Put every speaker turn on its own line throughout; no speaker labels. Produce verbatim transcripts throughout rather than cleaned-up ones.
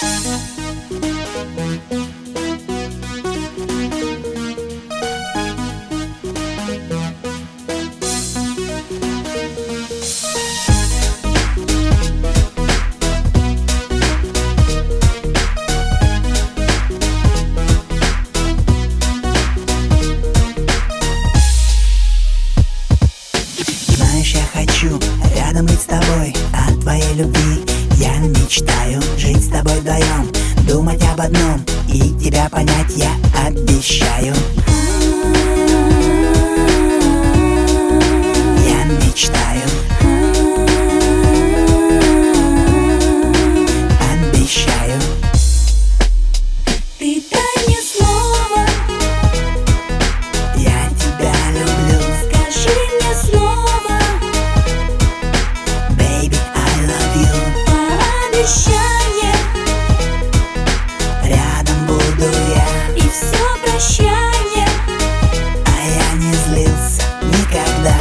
Знаешь, я хочу рядом быть с тобой, от твоей любви я мечтаю. Жить с тобой вдвоем, думать об одном и тебя понять я обещаю. Я мечтаю, обещаю.
Ты дай мне слово,
Я тебя люблю,
скажи мне слово,
baby, I love you.
пообещай,
Рядом буду я,
и все прощай.
а я не злился никогда.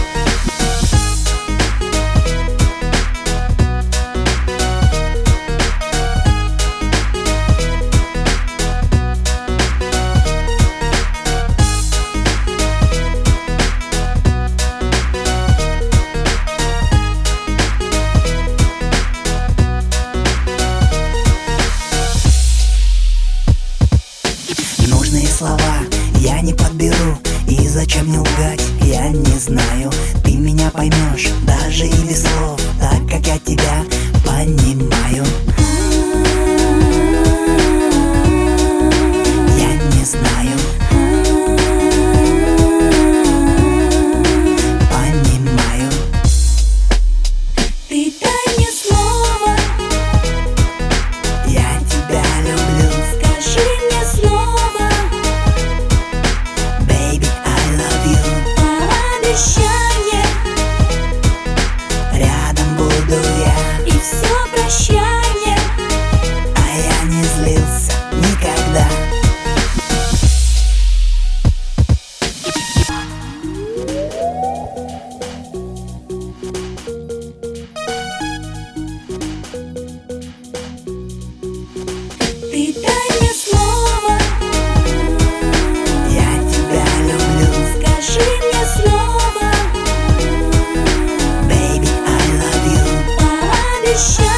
Нужные слова я не подберу, и зачем мне лгать, я не знаю. Ты меня поймешь даже и без слов, так как я тебя понимаю. Я не знаю, понимаю.
Ты дай мне слово,
Я тебя люблю,
скажи мне слово,
baby, I love you.
пообещай,
Рядом буду я,
и все прощай.
а я не злился никогда.
Ты дай мне слово,
Я тебя люблю,
скажи мне слово,
baby, I love you.
пообещай.